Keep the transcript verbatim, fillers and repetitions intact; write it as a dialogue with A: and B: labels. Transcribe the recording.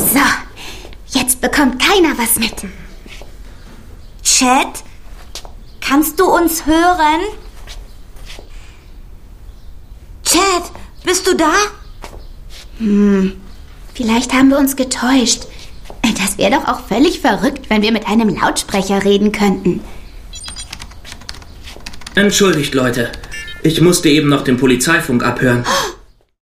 A: So, jetzt bekommt keiner was mit.
B: Chat, kannst du uns hören? Chat, bist du da?
A: Hm, vielleicht haben wir uns getäuscht. Das wäre doch auch völlig verrückt, wenn wir mit einem Lautsprecher reden könnten.
C: Entschuldigt, Leute. Ich musste eben noch den Polizeifunk abhören.